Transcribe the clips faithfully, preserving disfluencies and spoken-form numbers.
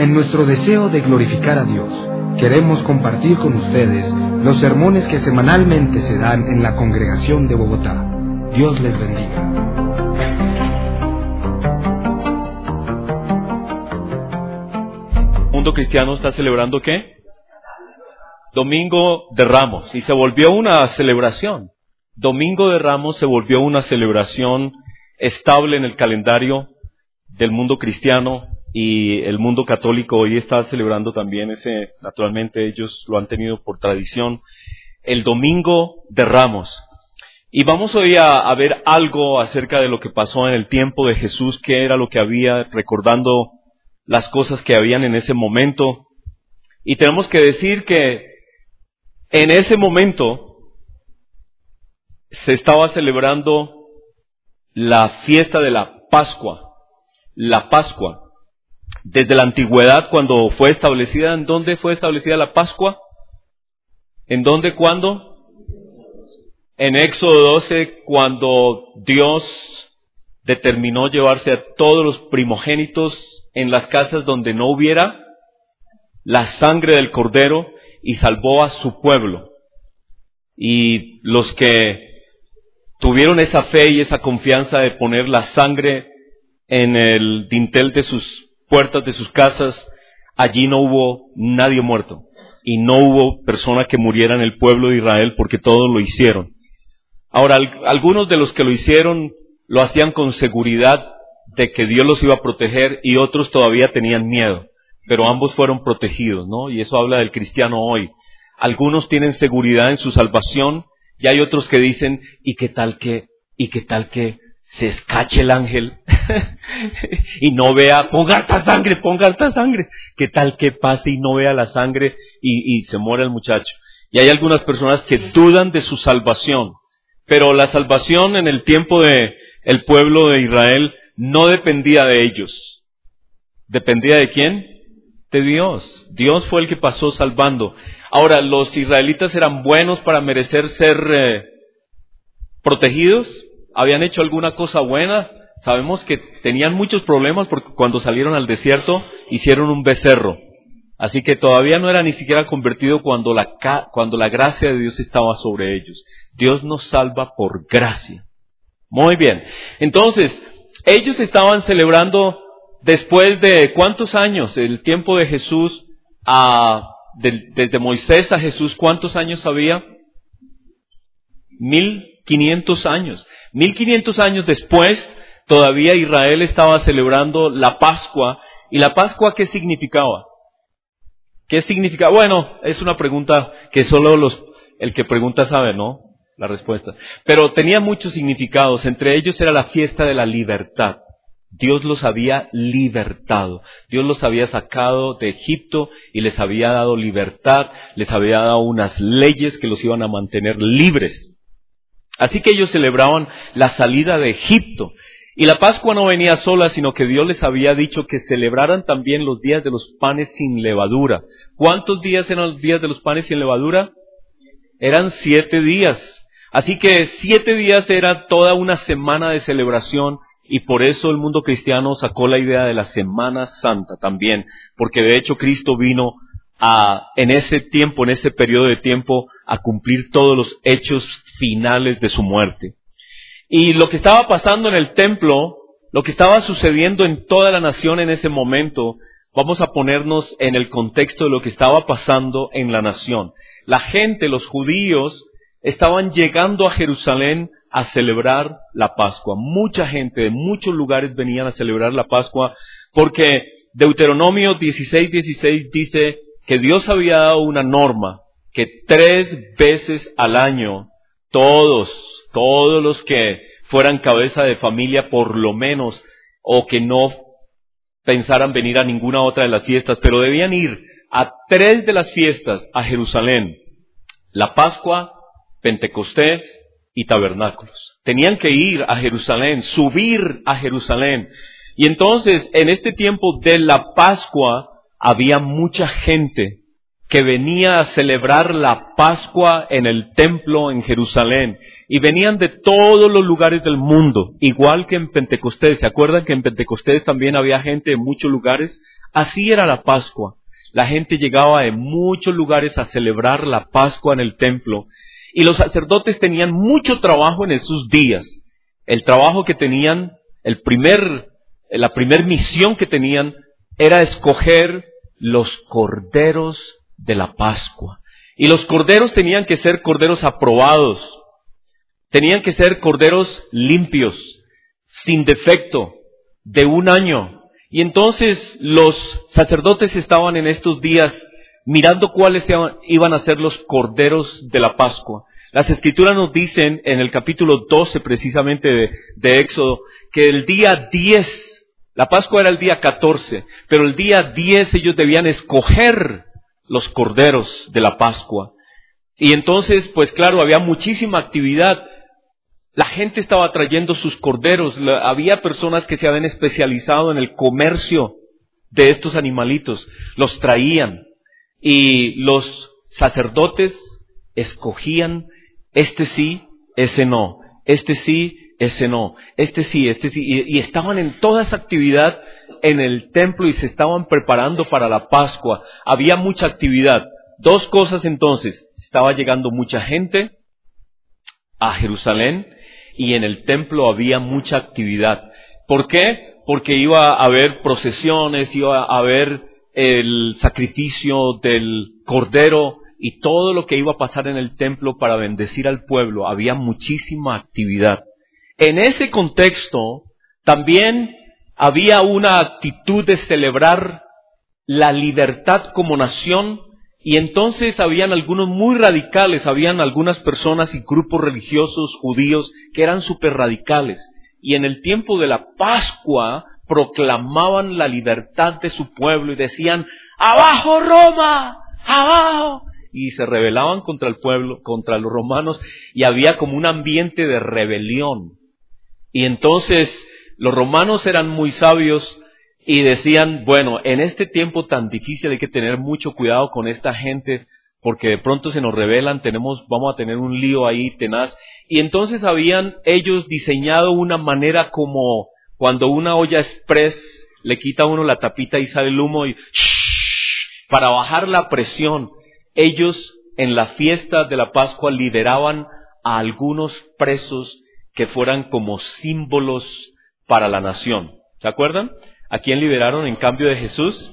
En nuestro deseo de glorificar a Dios, queremos compartir con ustedes los sermones que semanalmente se dan en la congregación de Bogotá. Dios les bendiga. El mundo cristiano está celebrando ¿qué? Domingo de Ramos, y se volvió una celebración. Domingo de Ramos se volvió una celebración estable en el calendario del mundo cristiano, y el mundo católico hoy está celebrando también ese, naturalmente ellos lo han tenido por tradición, el Domingo de Ramos. Y vamos hoy a, a ver algo acerca de lo que pasó en el tiempo de Jesús, qué era lo que había, recordando las cosas que habían en ese momento. Y tenemos que decir que en ese momento se estaba celebrando la fiesta de la Pascua. La Pascua. Desde la antigüedad, cuando fue establecida, ¿en dónde fue establecida la Pascua? ¿En dónde, cuándo? En Éxodo doce, cuando Dios determinó llevarse a todos los primogénitos en las casas donde no hubiera la sangre del cordero, y salvó a su pueblo. Y los que tuvieron esa fe y esa confianza de poner la sangre en el dintel de sus puertas de sus casas, allí no hubo nadie muerto, y no hubo persona que muriera en el pueblo de Israel, porque todos lo hicieron. Ahora, al- algunos de los que lo hicieron lo hacían con seguridad de que Dios los iba a proteger, y otros todavía tenían miedo, pero ambos fueron protegidos, ¿no? Y eso habla del cristiano hoy. Algunos tienen seguridad en su salvación, y hay otros que dicen, ¿y qué tal que, y qué tal que se escache el ángel y no vea, ponga harta sangre, ponga harta sangre? ¿Qué tal que pase y no vea la sangre y, y se muera el muchacho? Y hay algunas personas que dudan de su salvación, pero la salvación en el tiempo de el pueblo de Israel no dependía de ellos. ¿Dependía de quién? De Dios. Dios fue el que pasó salvando. Ahora, ¿los israelitas eran buenos para merecer ser eh, protegidos? ¿Habían hecho alguna cosa buena? Sabemos que tenían muchos problemas porque cuando salieron al desierto hicieron un becerro. Así que todavía no era ni siquiera convertido cuando la, ca- cuando la gracia de Dios estaba sobre ellos. Dios nos salva por gracia. Muy bien. Entonces, ellos estaban celebrando después de ¿cuántos años? El tiempo de Jesús, a, de- desde Moisés a Jesús, ¿cuántos años había? Mil quinientos años. Mil quinientos años después, todavía Israel estaba celebrando la Pascua. ¿Y la Pascua qué significaba? ¿Qué significa? Bueno, es una pregunta que solo los, el que pregunta sabe, ¿no? La respuesta. Pero tenía muchos significados. Entre ellos era la fiesta de la libertad. Dios los había libertado. Dios los había sacado de Egipto y les había dado libertad. Les había dado unas leyes que los iban a mantener libres. Así que ellos celebraban la salida de Egipto. Y la Pascua no venía sola, sino que Dios les había dicho que celebraran también los días de los panes sin levadura. ¿Cuántos días eran los días de los panes sin levadura? Eran siete días. Así que siete días era toda una semana de celebración, y por eso el mundo cristiano sacó la idea de la Semana Santa también, porque de hecho Cristo vino a, en ese tiempo, en ese periodo de tiempo, a cumplir todos los hechos finales de su muerte. Y lo que estaba pasando en el templo, lo que estaba sucediendo en toda la nación en ese momento, vamos a ponernos en el contexto de lo que estaba pasando en la nación. La gente, los judíos, estaban llegando a Jerusalén a celebrar la Pascua. Mucha gente de muchos lugares venían a celebrar la Pascua, porque Deuteronomio dieciséis dieciséis dice que Dios había dado una norma, que tres veces al año, todos, todos los que fueran cabeza de familia por lo menos, o que no pensaran venir a ninguna otra de las fiestas, pero debían ir a tres de las fiestas a Jerusalén: la Pascua, Pentecostés y Tabernáculos. Tenían que ir a Jerusalén, subir a Jerusalén. Y entonces, en este tiempo de la Pascua, había mucha gente que venía a celebrar la Pascua en el templo en Jerusalén. Y venían de todos los lugares del mundo, igual que en Pentecostés. ¿Se acuerdan que en Pentecostés también había gente de muchos lugares? Así era la Pascua. La gente llegaba de muchos lugares a celebrar la Pascua en el templo. Y los sacerdotes tenían mucho trabajo en esos días. El trabajo que tenían, el primer, la primer misión que tenían era escoger los corderos de la Pascua. Y los corderos tenían que ser corderos aprobados. Tenían que ser corderos limpios, sin defecto, de un año. Y entonces los sacerdotes estaban en estos días mirando cuáles iban a ser los corderos de la Pascua. Las Escrituras nos dicen en el capítulo doce precisamente de, de Éxodo que el día diez, la Pascua era el día catorce, pero el día diez ellos debían escoger los corderos de la Pascua. Y entonces, pues claro, había muchísima actividad. La gente estaba trayendo sus corderos. Había personas que se habían especializado en el comercio de estos animalitos. Los traían. Y los sacerdotes escogían, este sí, ese no. Este sí, ese no. Este sí, este sí. Y, y estaban en toda esa actividad en el templo y se estaban preparando para la Pascua. Había mucha actividad. Dos cosas entonces. Estaba llegando mucha gente a Jerusalén. Y en el templo había mucha actividad. ¿Por qué? Porque iba a haber procesiones, iba a haber el sacrificio del cordero y todo lo que iba a pasar en el templo para bendecir al pueblo. Había muchísima actividad. En ese contexto, también había una actitud de celebrar la libertad como nación. Y entonces habían algunos muy radicales, habían algunas personas y grupos religiosos judíos que eran súper radicales. Y en el tiempo de la Pascua proclamaban la libertad de su pueblo y decían, ¡abajo Roma! ¡Abajo! Y se rebelaban contra el pueblo, contra los romanos, y había como un ambiente de rebelión. Y entonces los romanos eran muy sabios, y decían, bueno, en este tiempo tan difícil hay que tener mucho cuidado con esta gente, porque de pronto se nos rebelan, tenemos, vamos a tener un lío ahí tenaz. Y entonces habían ellos diseñado una manera como cuando una olla express le quita a uno la tapita y sale el humo y shh, para bajar la presión. Ellos en la fiesta de la Pascua lideraban a algunos presos que fueran como símbolos para la nación. ¿Se acuerdan? ¿A quién liberaron en cambio de Jesús?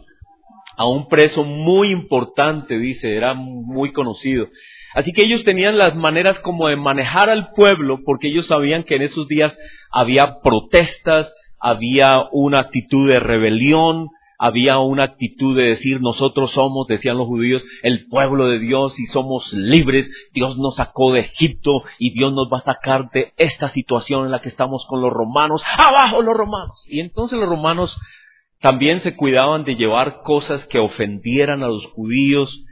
A un preso muy importante, dice, era muy conocido. Así que ellos tenían las maneras como de manejar al pueblo, porque ellos sabían que en esos días había protestas, había una actitud de rebelión, había una actitud de decir, nosotros somos, decían los judíos, el pueblo de Dios y somos libres, Dios nos sacó de Egipto y Dios nos va a sacar de esta situación en la que estamos con los romanos, ¡abajo los romanos! Y entonces los romanos también se cuidaban de llevar cosas que ofendieran a los judíos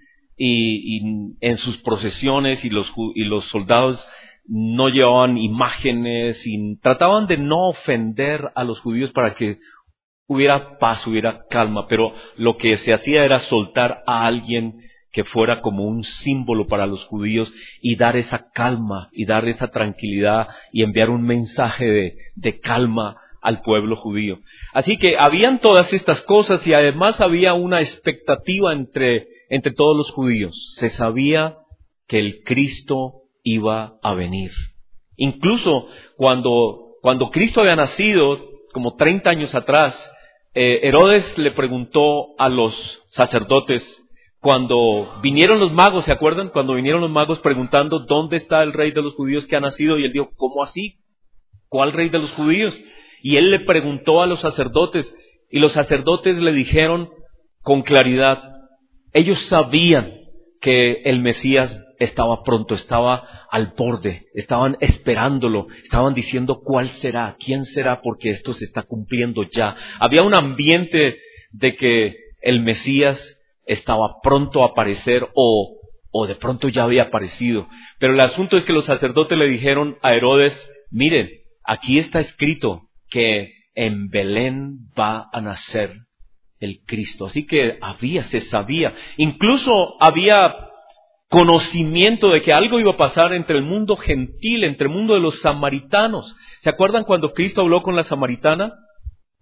y, y en sus procesiones y los, y los soldados no llevaban imágenes y trataban de no ofender a los judíos para que hubiera paz, hubiera calma, pero lo que se hacía era soltar a alguien que fuera como un símbolo para los judíos y dar esa calma y dar esa tranquilidad y enviar un mensaje de, de calma al pueblo judío. Así que habían todas estas cosas y además había una expectativa entre, entre todos los judíos. Se sabía que el Cristo iba a venir. Incluso cuando, cuando Cristo había nacido, como treinta años atrás, eh, Herodes le preguntó a los sacerdotes, cuando vinieron los magos, ¿se acuerdan? Cuando vinieron los magos preguntando, ¿dónde está el rey de los judíos que ha nacido? Y él dijo, ¿cómo así? ¿Cuál rey de los judíos? Y él le preguntó a los sacerdotes, y los sacerdotes le dijeron con claridad, ellos sabían que el Mesías estaba pronto, estaba al borde, estaban esperándolo, estaban diciendo cuál será, quién será, porque esto se está cumpliendo ya. Había un ambiente de que el Mesías estaba pronto a aparecer o, o de pronto ya había aparecido. Pero el asunto es que los sacerdotes le dijeron a Herodes, miren, aquí está escrito que en Belén va a nacer el Cristo. Así que había, se sabía, incluso había conocimiento de que algo iba a pasar entre el mundo gentil, entre el mundo de los samaritanos. ¿Se acuerdan cuando Cristo habló con la samaritana?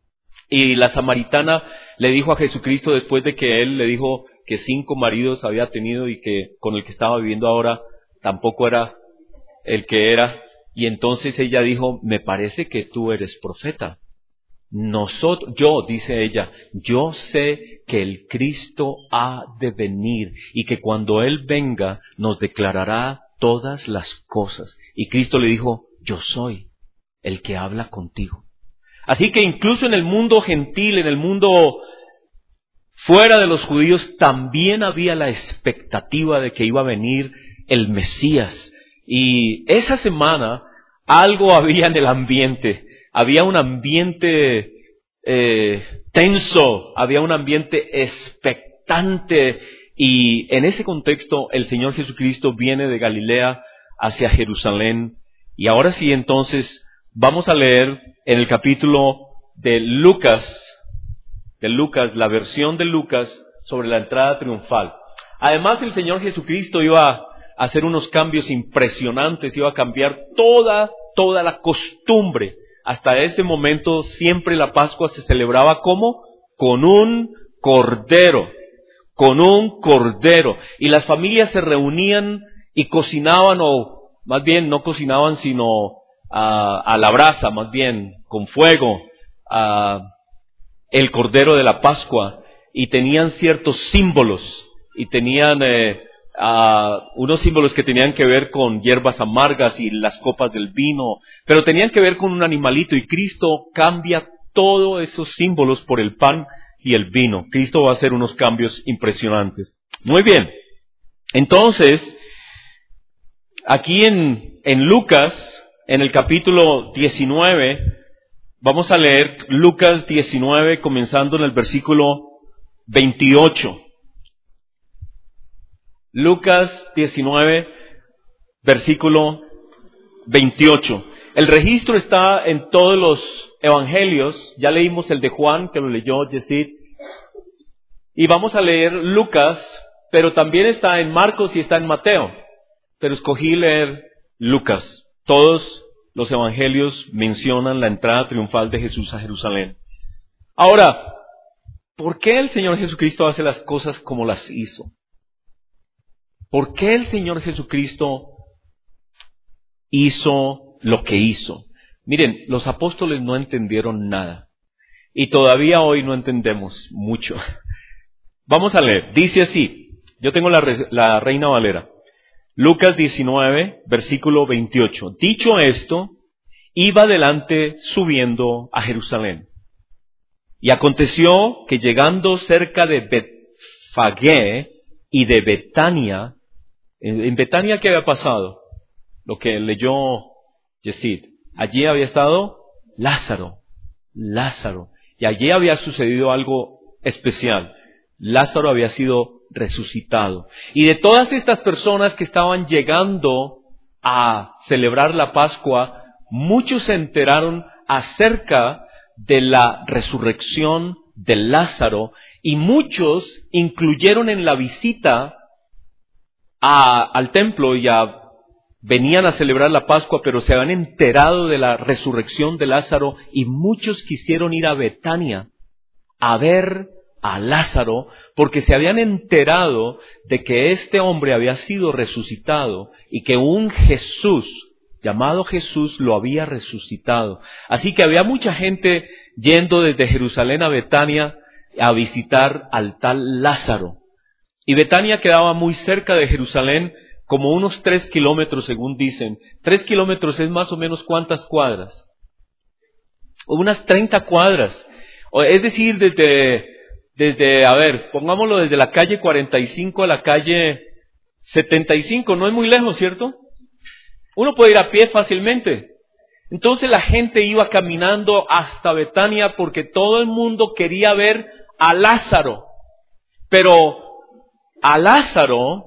Y la samaritana le dijo a Jesucristo, después de que él le dijo que cinco maridos había tenido y que con el que estaba viviendo ahora tampoco era el que era. Y entonces ella dijo, me parece que tú eres profeta. Nosotros, yo, dice ella, yo sé que el Cristo ha de venir y que cuando Él venga nos declarará todas las cosas. Y Cristo le dijo, yo soy el que habla contigo. Así que incluso en el mundo gentil, en el mundo fuera de los judíos, también había la expectativa de que iba a venir el Mesías. Y esa semana algo había en el ambiente. Había un ambiente eh, tenso, había un ambiente expectante. Y en ese contexto el Señor Jesucristo viene de Galilea hacia Jerusalén. Y ahora sí, entonces, vamos a leer en el capítulo de Lucas, de Lucas, la versión de Lucas sobre la entrada triunfal. Además, el Señor Jesucristo iba a hacer unos cambios impresionantes, iba a cambiar toda, toda la costumbre. Hasta ese momento siempre la Pascua se celebraba ¿cómo? Con un cordero, con un cordero. Y las familias se reunían y cocinaban, o más bien no cocinaban, sino a, a la brasa, más bien, con fuego, a el cordero de la Pascua. Y tenían ciertos símbolos, y tenían eh, a, unos símbolos que tenían que ver con hierbas amargas y las copas del vino, pero tenían que ver con un animalito, y Cristo cambia todos esos símbolos por el pan y el vino. Cristo va a hacer unos cambios impresionantes. Muy bien. Entonces, aquí en, en Lucas, en el capítulo diecinueve, vamos a leer Lucas diecinueve, comenzando en el versículo veintiocho. Lucas diecinueve, versículo veintiocho. El registro está en todos los evangelios. Ya leímos el de Juan, que lo leyó Yesid. Y vamos a leer Lucas, pero también está en Marcos y está en Mateo. Pero escogí leer Lucas. Todos los evangelios mencionan la entrada triunfal de Jesús a Jerusalén. Ahora, ¿por qué el Señor Jesucristo hace las cosas como las hizo? ¿Por qué el Señor Jesucristo hizo lo que hizo? Miren, los apóstoles no entendieron nada. Y todavía hoy no entendemos mucho. Vamos a leer. Dice así. Yo tengo la, la Reina Valera. Lucas diecinueve, versículo veintiocho. Dicho esto, iba adelante subiendo a Jerusalén. Y aconteció que llegando cerca de Betfagé y de Betania, en, en Betania, ¿qué había pasado? Lo que leyó Yesid. Allí había estado Lázaro, Lázaro. Y allí había sucedido algo especial. Lázaro había sido resucitado. Y de todas estas personas que estaban llegando a celebrar la Pascua, muchos se enteraron acerca de la resurrección de Lázaro, y muchos incluyeron en la visita a, al templo, y a, venían a celebrar la Pascua, pero se habían enterado de la resurrección de Lázaro, y muchos quisieron ir a Betania a ver a Lázaro, porque se habían enterado de que este hombre había sido resucitado y que un Jesús llamado Jesús lo había resucitado. Así que había mucha gente yendo desde Jerusalén a Betania a visitar al tal Lázaro. Y Betania quedaba muy cerca de Jerusalén, como unos tres kilómetros según dicen. Tres kilómetros es más o menos ¿cuántas cuadras? Unas treinta cuadras. Es decir, desde, desde, a ver, pongámoslo desde la calle cuarenta y cinco a la calle setenta y cinco, no es muy lejos, ¿cierto? Uno puede ir a pie fácilmente. Entonces la gente iba caminando hasta Betania porque todo el mundo quería ver a Lázaro. Pero a Lázaro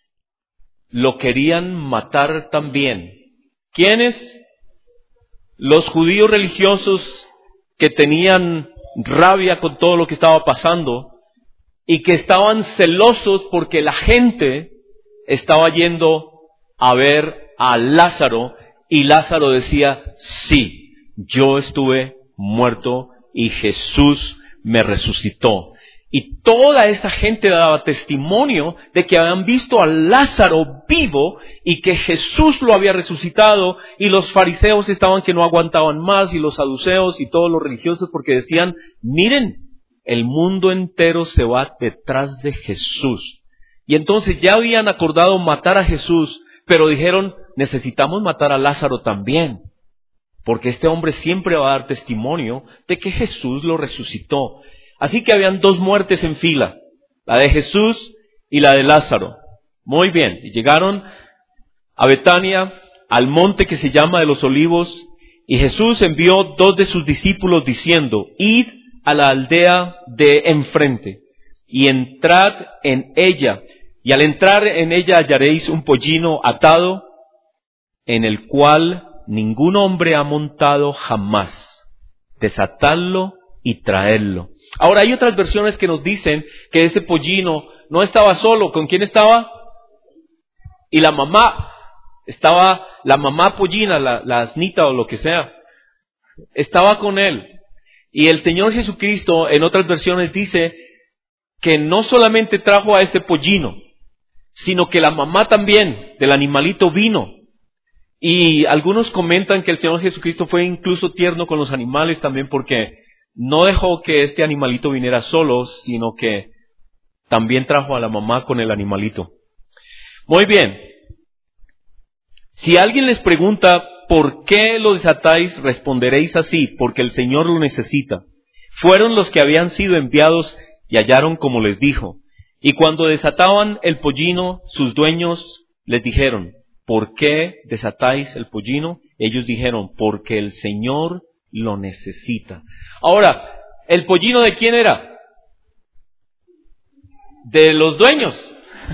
lo querían matar también. ¿Quiénes? Los judíos religiosos que tenían rabia con todo lo que estaba pasando y que estaban celosos porque la gente estaba yendo a ver a Lázaro, y Lázaro decía, sí, yo estuve muerto y Jesús me resucitó. Y toda esa gente daba testimonio de que habían visto a Lázaro vivo y que Jesús lo había resucitado, y los fariseos estaban que no aguantaban más, y los saduceos y todos los religiosos, porque decían, miren, el mundo entero se va detrás de Jesús. Y entonces ya habían acordado matar a Jesús, pero dijeron, necesitamos matar a Lázaro también, porque este hombre siempre va a dar testimonio de que Jesús lo resucitó. Así que habían dos muertes en fila, la de Jesús y la de Lázaro. Muy bien, y llegaron a Betania, al monte que se llama de los Olivos, y Jesús envió dos de sus discípulos diciendo, id a la aldea de enfrente, y entrad en ella, y al entrar en ella hallaréis un pollino atado, en el cual ningún hombre ha montado jamás. Desatadlo y traedlo. Ahora hay otras versiones que nos dicen que ese pollino no estaba solo. ¿Con quién estaba? Y la mamá, estaba la mamá pollina, la, la asnita o lo que sea, estaba con él. Y el Señor Jesucristo en otras versiones dice que no solamente trajo a ese pollino, sino que la mamá también del animalito vino. Y algunos comentan que el Señor Jesucristo fue incluso tierno con los animales también, porque no dejó que este animalito viniera solo, sino que también trajo a la mamá con el animalito. Muy bien. Si alguien les pregunta ¿por qué lo desatáis? Responderéis así, porque el Señor lo necesita. Fueron los que habían sido enviados y hallaron como les dijo. Y cuando desataban el pollino, sus dueños les dijeron, ¿por qué desatáis el pollino? Ellos dijeron, porque el Señor lo necesita. Ahora, ¿el pollino de quién era? De los dueños.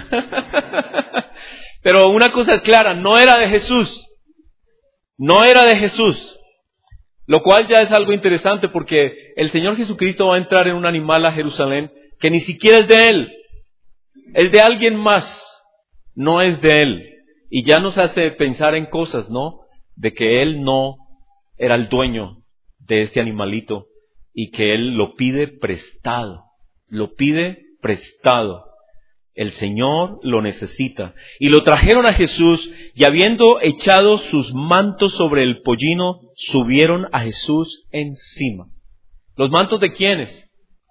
Pero una cosa es clara, no era de Jesús. No era de Jesús. Lo cual ya es algo interesante, porque el Señor Jesucristo va a entrar en un animal a Jerusalén que ni siquiera es de Él. Es de alguien más. No es de Él. Y ya nos hace pensar en cosas, ¿no? De que Él no era el dueño de este animalito y que Él lo pide prestado. Lo pide prestado. El Señor lo necesita. Y lo trajeron a Jesús, y habiendo echado sus mantos sobre el pollino, subieron a Jesús encima. ¿Los mantos de quiénes?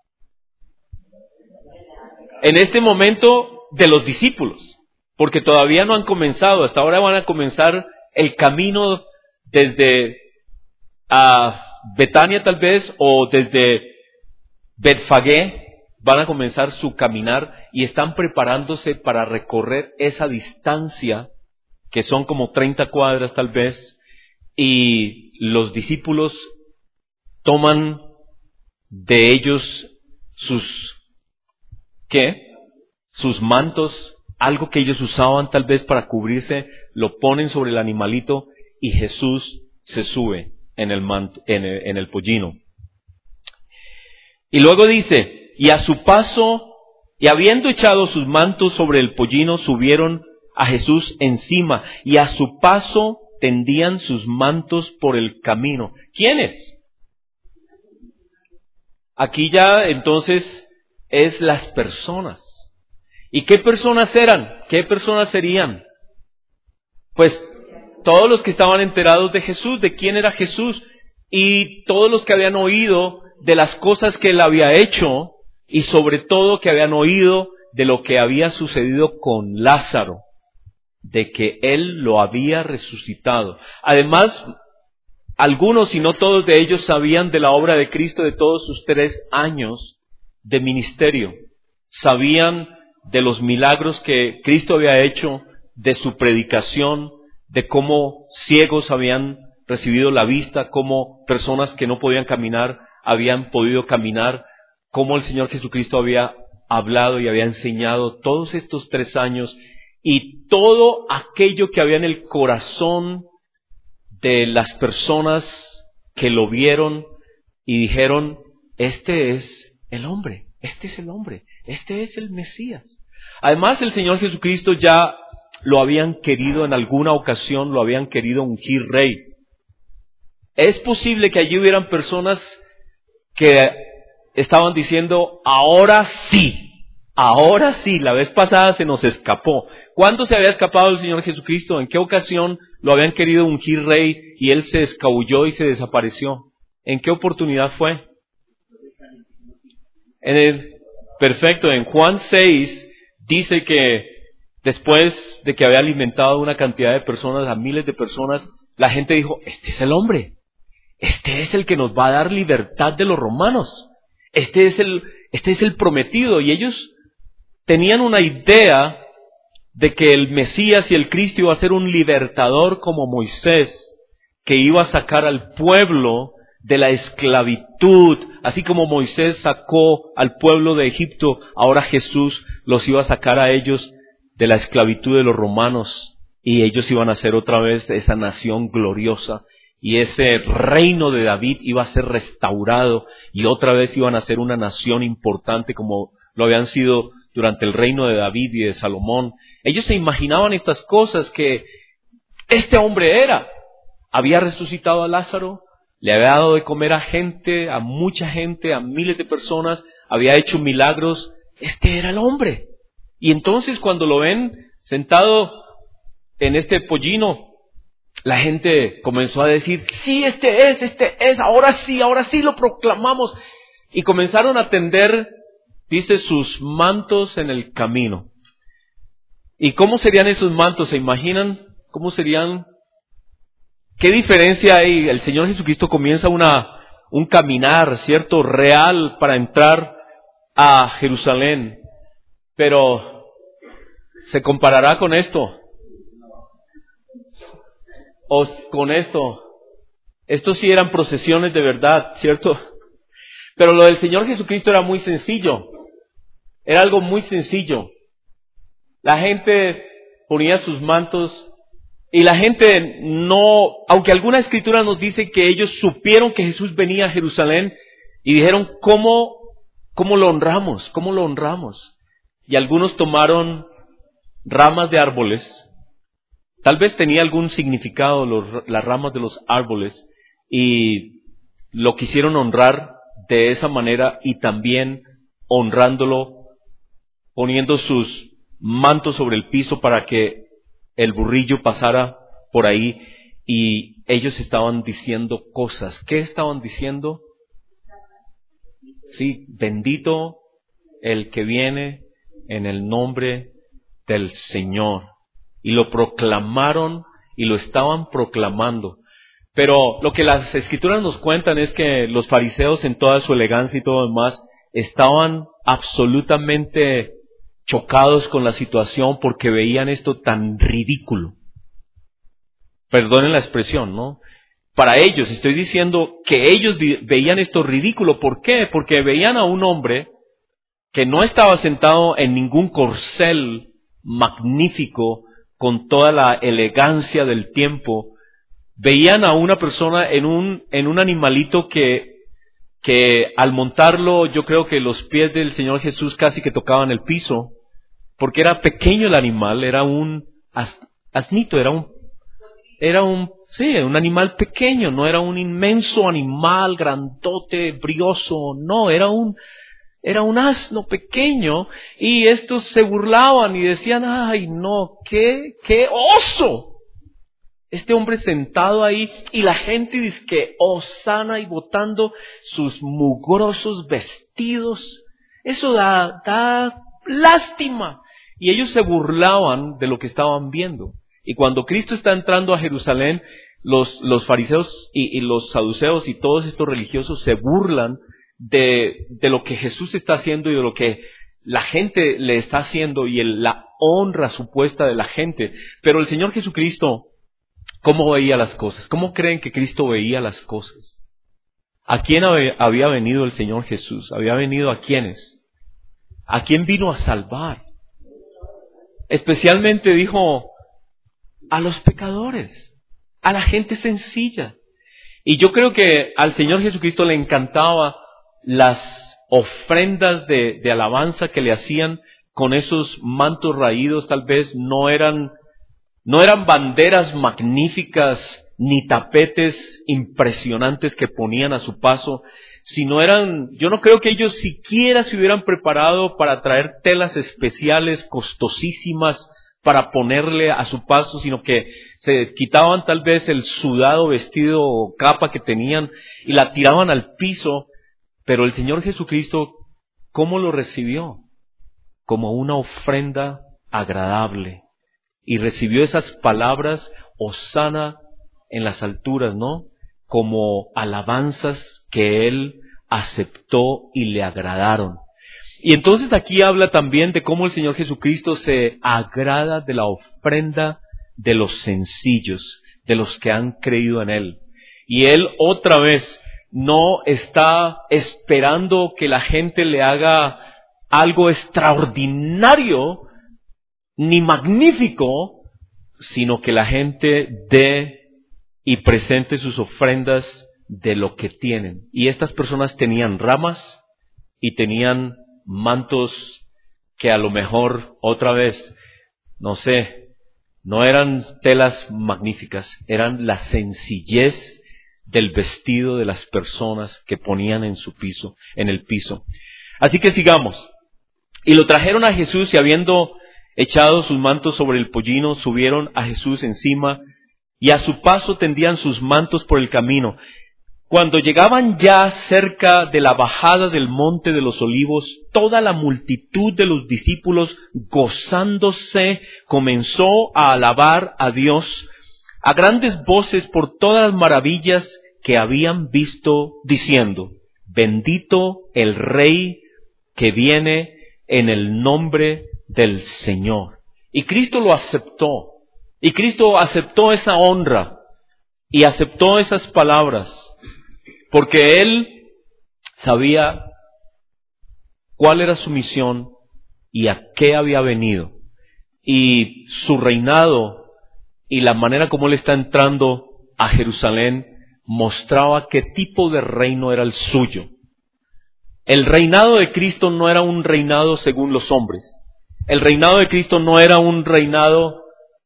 En este momento, de los discípulos, porque todavía no han comenzado. Hasta ahora van a comenzar el camino desde a Betania tal vez, o desde Betfagé. Van a comenzar su caminar y están preparándose para recorrer esa distancia, que son como treinta cuadras tal vez, y los discípulos toman de ellos sus, ¿qué? Sus mantos, algo que ellos usaban tal vez para cubrirse, lo ponen sobre el animalito y Jesús se sube en el, manto, en el, en el pollino. Y luego dice, y a su paso, y habiendo echado sus mantos sobre el pollino, subieron a Jesús encima, y a su paso tendían sus mantos por el camino. ¿Quiénes? Aquí ya entonces es las personas. ¿Y qué personas eran? ¿Qué personas serían? Pues todos los que estaban enterados de Jesús, de quién era Jesús, y todos los que habían oído de las cosas que Él había hecho, y sobre todo que habían oído de lo que había sucedido con Lázaro, de que Él lo había resucitado. Además, algunos, si no todos de ellos, sabían de la obra de Cristo de todos sus tres años de ministerio. Sabían de los milagros que Cristo había hecho, de su predicación, de cómo ciegos habían recibido la vista, cómo personas que no podían caminar habían podido caminar, cómo el Señor Jesucristo había hablado y había enseñado todos estos tres años, y todo aquello que había en el corazón de las personas que lo vieron y dijeron, este es el hombre, este es el hombre, este es el Mesías. Además, el Señor Jesucristo ya lo habían querido en alguna ocasión, lo habían querido ungir rey. Es posible que allí hubieran personas que estaban diciendo, ahora sí, ahora sí, la vez pasada se nos escapó. ¿Cuándo se había escapado el Señor Jesucristo? ¿En qué ocasión lo habían querido ungir rey y Él se escabulló y se desapareció? ¿En qué oportunidad fue? En el, perfecto, en Juan seis dice que después de que había alimentado una cantidad de personas, a miles de personas, la gente dijo, este es el hombre, este es el que nos va a dar libertad de los romanos, este es el, este es el prometido. Y ellos tenían una idea de que el Mesías y el Cristo iba a ser un libertador como Moisés, que iba a sacar al pueblo de la esclavitud, así como Moisés sacó al pueblo de Egipto, ahora Jesús los iba a sacar a ellos de la esclavitud de los romanos, y ellos iban a ser otra vez esa nación gloriosa, y ese reino de David iba a ser restaurado, y otra vez iban a ser una nación importante como lo habían sido durante el reino de David y de Salomón. Ellos se imaginaban estas cosas que este hombre era. Había resucitado a Lázaro, le había dado de comer a gente, a mucha gente, a miles de personas, había hecho milagros. Este era el hombre. Y entonces cuando lo ven sentado en este pollino, la gente comenzó a decir, sí, este es, este es, ahora sí, ahora sí lo proclamamos. Y comenzaron a tender, dice, sus mantos en el camino. ¿Y cómo serían esos mantos? ¿Se imaginan cómo serían? ¿Qué diferencia hay? El Señor Jesucristo comienza una, un caminar, ¿cierto? Real para entrar a Jerusalén. Pero, ¿se comparará con esto? ¿O con esto? Estos sí eran procesiones de verdad, ¿cierto? Pero lo del Señor Jesucristo era muy sencillo. Era algo muy sencillo. La gente ponía sus mantos y la gente no, aunque alguna escritura nos dice que ellos supieron que Jesús venía a Jerusalén y dijeron, ¿cómo, cómo lo honramos? ¿Cómo lo honramos? Y algunos tomaron ramas de árboles. Tal vez tenía algún significado los, las ramas de los árboles y lo quisieron honrar de esa manera y también honrándolo, poniendo sus mantos sobre el piso para que el burrillo pasara por ahí, y ellos estaban diciendo cosas. ¿Qué estaban diciendo? Sí, bendito el que viene en el nombre del Señor. Y lo proclamaron y lo estaban proclamando. Pero lo que las escrituras nos cuentan es que los fariseos, en toda su elegancia y todo lo demás, estaban absolutamente chocados con la situación porque veían esto tan ridículo. Perdonen la expresión, ¿no? Para ellos, estoy diciendo que ellos veían esto ridículo. ¿Por qué? Porque veían a un hombre que no estaba sentado en ningún corcel magnífico con toda la elegancia del tiempo. Veían a una persona en un, en un animalito que, que al montarlo, yo creo que los pies del Señor Jesús casi que tocaban el piso, porque era pequeño el animal, era un as, asnito, era un, era un, sí, un animal pequeño, no era un inmenso animal grandote, brioso, no, era un, era un asno pequeño, y estos se burlaban y decían, ay no, qué, qué oso. Este hombre sentado ahí, y la gente dice que hosana y botando sus mugrosos vestidos. Eso da, da lástima. Y ellos se burlaban de lo que estaban viendo. Y cuando Cristo está entrando a Jerusalén, los, los fariseos y, y los saduceos y todos estos religiosos se burlan de, de lo que Jesús está haciendo y de lo que la gente le está haciendo y el, la honra supuesta de la gente. Pero el Señor Jesucristo, ¿cómo veía las cosas? ¿Cómo creen que Cristo veía las cosas? ¿A quién había venido el Señor Jesús? ¿Había venido a quiénes? ¿A quién vino a salvar? Especialmente dijo a los pecadores, a la gente sencilla. Y yo creo que al Señor Jesucristo le encantaba las ofrendas de, de alabanza que le hacían con esos mantos raídos. Tal vez no eran, no eran banderas magníficas ni tapetes impresionantes que ponían a su paso, si no eran, yo no creo que ellos siquiera se hubieran preparado para traer telas especiales, costosísimas, para ponerle a su paso, sino que se quitaban tal vez el sudado vestido o capa que tenían y la tiraban al piso. Pero el Señor Jesucristo, ¿cómo lo recibió? Como una ofrenda agradable. Y recibió esas palabras, hosana en las alturas, ¿no? Como alabanzas que Él aceptó y le agradaron. Y entonces aquí habla también de cómo el Señor Jesucristo se agrada de la ofrenda de los sencillos, de los que han creído en Él. Y Él otra vez no está esperando que la gente le haga algo extraordinario ni magnífico, sino que la gente dé y presente sus ofrendas de lo que tienen. Y estas personas tenían ramas y tenían mantos que a lo mejor, otra vez, no sé, no eran telas magníficas, eran la sencillez del vestido de las personas que ponían en su piso, en el piso. Así que sigamos. Y lo trajeron a Jesús, y habiendo echado sus mantos sobre el pollino, subieron a Jesús encima, y a su paso tendían sus mantos por el camino. Cuando llegaban ya cerca de la bajada del monte de los olivos, toda la multitud de los discípulos, gozándose, comenzó a alabar a Dios a grandes voces por todas las maravillas que habían visto, diciendo: bendito el Rey que viene en el nombre del Señor. Y Cristo lo aceptó. Y Cristo aceptó esa honra y aceptó esas palabras, porque Él sabía cuál era su misión y a qué había venido. Y su reinado y la manera como Él está entrando a Jerusalén mostraba qué tipo de reino era el suyo. El reinado de Cristo no era un reinado según los hombres. El reinado de Cristo no era un reinado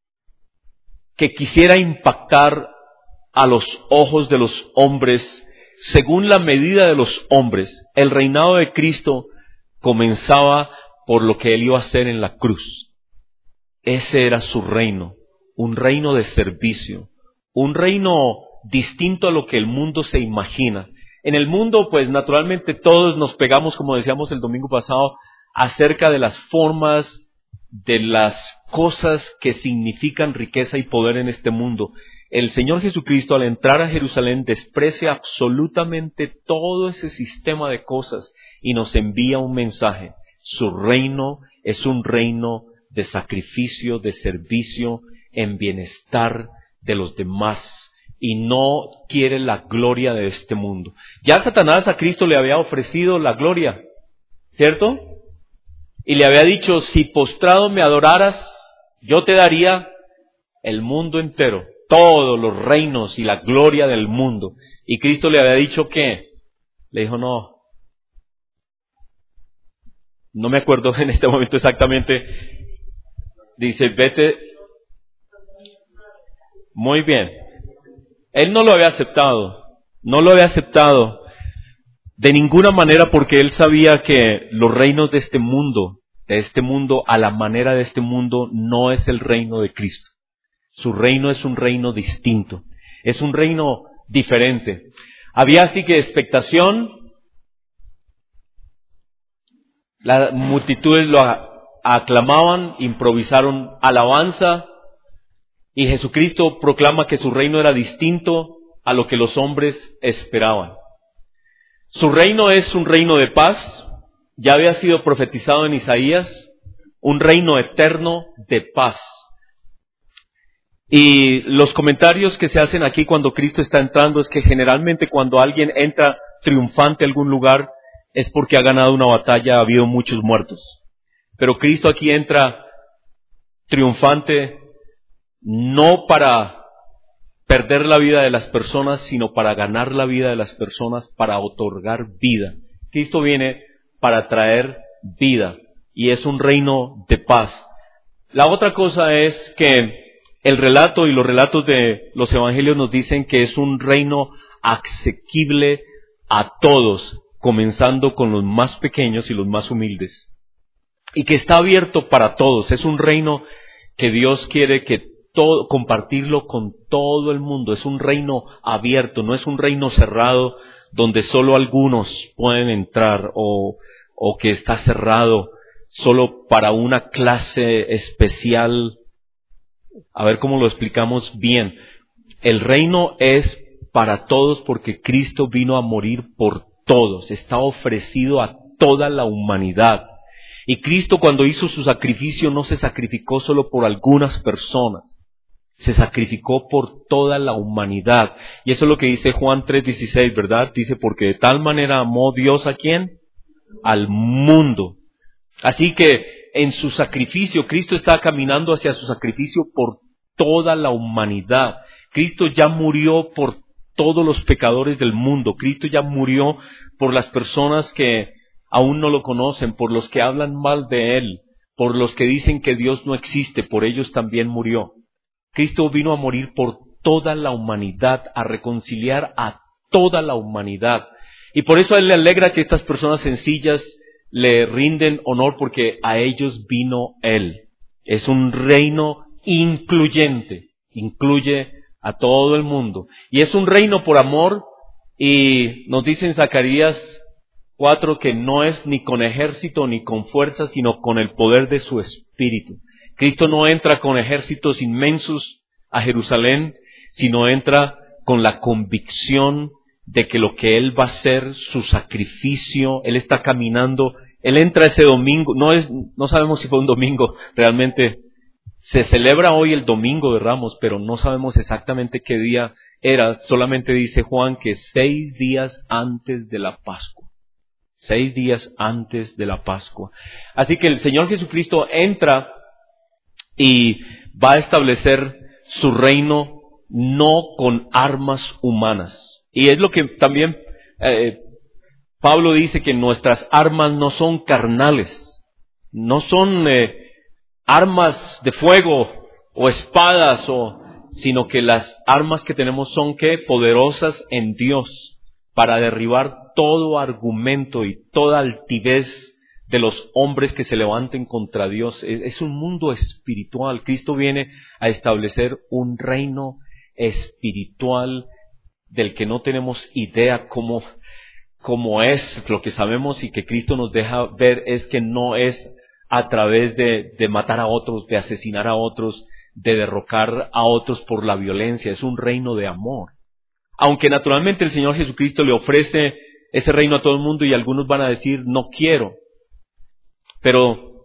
que quisiera impactar a los ojos de los hombres según la medida de los hombres. El reinado de Cristo comenzaba por lo que Él iba a hacer en la cruz. Ese era su reino, un reino de servicio, un reino distinto a lo que el mundo se imagina. En el mundo, pues naturalmente todos nos pegamos, como decíamos el domingo pasado, acerca de las formas, de las cosas que significan riqueza y poder en este mundo. El Señor Jesucristo, al entrar a Jerusalén, desprecia absolutamente todo ese sistema de cosas y nos envía un mensaje. Su reino es un reino de sacrificio, de servicio, en bienestar de los demás, y no quiere la gloria de este mundo. Ya Satanás a Cristo le había ofrecido la gloria, ¿cierto? Y le había dicho: si postrado me adoraras, yo te daría el mundo entero, todos los reinos y la gloria del mundo. Y Cristo le había dicho que, le dijo: no, no me acuerdo en este momento exactamente, dice: vete. Muy bien. Él no lo había aceptado, no lo había aceptado de ninguna manera, porque él sabía que los reinos de este mundo, de este mundo, a la manera de este mundo, no es el reino de Cristo. Su reino es un reino distinto, es un reino diferente. Había así que expectación, las multitudes lo aclamaban, improvisaron alabanza, y Jesucristo proclama que su reino era distinto a lo que los hombres esperaban. Su reino es un reino de paz, ya había sido profetizado en Isaías, un reino eterno de paz. Y los comentarios que se hacen aquí cuando Cristo está entrando es que generalmente cuando alguien entra triunfante a algún lugar es porque ha ganado una batalla, ha habido muchos muertos. Pero Cristo aquí entra triunfante no para perder la vida de las personas, sino para ganar la vida de las personas, para otorgar vida. Cristo viene para traer vida y es un reino de paz. La otra cosa es que el relato y los relatos de los evangelios nos dicen que es un reino asequible a todos, comenzando con los más pequeños y los más humildes. Y que está abierto para todos. Es un reino que Dios quiere que todo, compartirlo con todo el mundo. Es un reino abierto, no es un reino cerrado donde solo algunos pueden entrar o, o que está cerrado solo para una clase especial. A ver cómo lo explicamos bien. El reino es para todos porque Cristo vino a morir por todos. Está ofrecido a toda la humanidad. Y Cristo, cuando hizo su sacrificio, no se sacrificó solo por algunas personas. Se sacrificó por toda la humanidad. Y eso es lo que dice Juan tres dieciséis, ¿verdad? Dice, porque de tal manera amó Dios, ¿a quién? Al mundo. Así que en su sacrificio, Cristo está caminando hacia su sacrificio por toda la humanidad. Cristo ya murió por todos los pecadores del mundo. Cristo ya murió por las personas que aún no lo conocen, por los que hablan mal de Él, por los que dicen que Dios no existe, por ellos también murió. Cristo vino a morir por toda la humanidad, a reconciliar a toda la humanidad. Y por eso a Él le alegra que estas personas sencillas le rinden honor, porque a ellos vino Él. Es un reino incluyente, incluye a todo el mundo. Y es un reino por amor, y nos dice en Zacarías cuatro que no es ni con ejército ni con fuerza, sino con el poder de su Espíritu. Cristo no entra con ejércitos inmensos a Jerusalén, sino entra con la convicción de que lo que Él va a hacer, su sacrificio, Él está caminando, Él entra ese domingo, no es, no sabemos si fue un domingo, realmente se celebra hoy el domingo de Ramos, pero no sabemos exactamente qué día era, solamente dice Juan que seis días antes de la Pascua. Seis días antes de la Pascua. Así que el Señor Jesucristo entra y va a establecer su reino no con armas humanas. Y es lo que también eh, Pablo dice, que nuestras armas no son carnales, no son eh, armas de fuego o espadas, o, sino que las armas que tenemos son ¿qué? Poderosas en Dios para derribar todo argumento y toda altivez de los hombres que se levanten contra Dios. Es un mundo espiritual. Cristo viene a establecer un reino espiritual del que no tenemos idea cómo, cómo es. Lo que sabemos y que Cristo nos deja ver es que no es a través de, de matar a otros, de asesinar a otros, de derrocar a otros por la violencia. Es un reino de amor. Aunque naturalmente el Señor Jesucristo le ofrece ese reino a todo el mundo, y algunos van a decir, no quiero. Pero